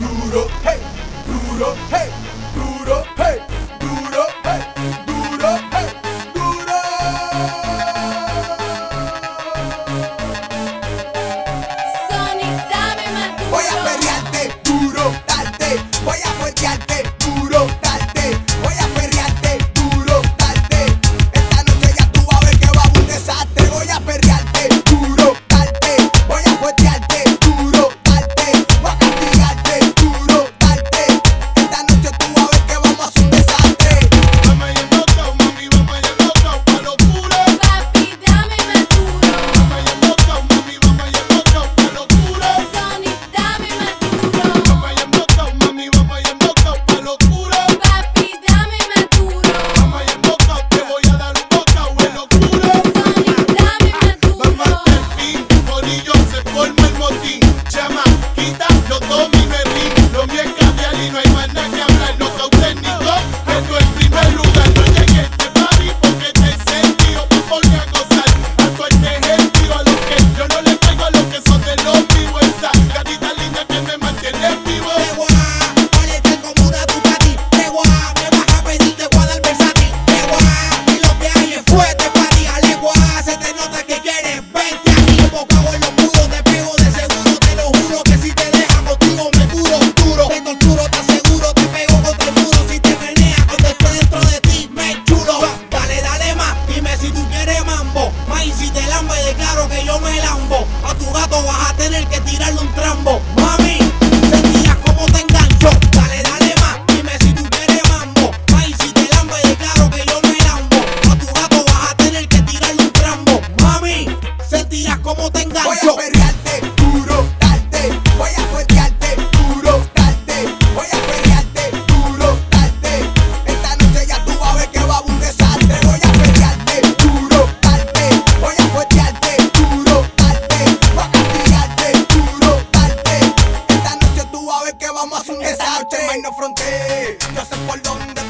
duro, hey, duro, hey, duro, hey, duro, hey, duro, hey, duro. Sonic, dame más duro. Voy a perrearte, duro, darte, voy a fuertearte, duro, darte, voy a perrearte, duro, darte. Esta noche ya tú vas a ver que va a haber un desastre. Voy a perrearte, duro, darte, voy a fuertearte, duro, darte, voy a castigarte, duro, darte. Esta noche tú vas a ver que vamos a hacer un desastre. Vamos a ir loco, mami, vamos a ir loco, pa' locura. Papi, dame más duro. Vamos a ir loco, mami, vamos a ir loco, pa' locura. Sonic, dame más duro. Vamos a ir loco, mami, vamos a ir loco, pa' locura. Papi, dame más duro. Vamos a ir loco, te voy a dar un boca, de locura. Sonic, dame más Vamos duro. hasta el fin, corillo, se forma el motín. Chama, quita, yo domino el ring. Lo mío es cambiar y no hay más nada que hablar. No soy técnico, pero en primer lugar no llegué a este party porque te sentido me pone a gozar. A suerte es el tiro a los que yo no le traigo a los que son de los vivos. Esa gatita linda que me mantiene vivo. Te voy a ponerte como una Ducati. Te voy a, me vas a pedir, te voy a dar versátil. Te voy a, y lo que hay es fuerte para ti. Alegua, se te nota que quieres vente aquí. Bocado en los muros, te pego de seguro. Te lo juro que si te deja contigo me curo. Duro, te torturo, te aseguro. Te pego contra el muro. Si te meneas cuando esté dentro de ti, me chulo. Dale, dale más, dime si tú quieres mambo. May, si te lambe, declaro que yo me lambo. A tu gato vas a tener que tirarle un trambo. Mami, sentirás como te engancho. Dale, dale más, dime si tú quieres mambo. May, si te lambe, declaro que yo me lambo. A tu gato vas a tener que tirarle un trambo. Mami, sentirás como te Voy a engancho. perrearte, duro, darte, voy a fuertearte, duro, darte, voy a perrearte, duro, darte. Esta noche ya tú vas a ver que va a haber un desastre. Voy a perrearte, duro, darte, voy a fuertearte, duro, darte, voy a castigarte, duro, darte. Esta noche tú vas a ver que vamos a hacer un desastre. No hay no fronteras, yo sé por dónde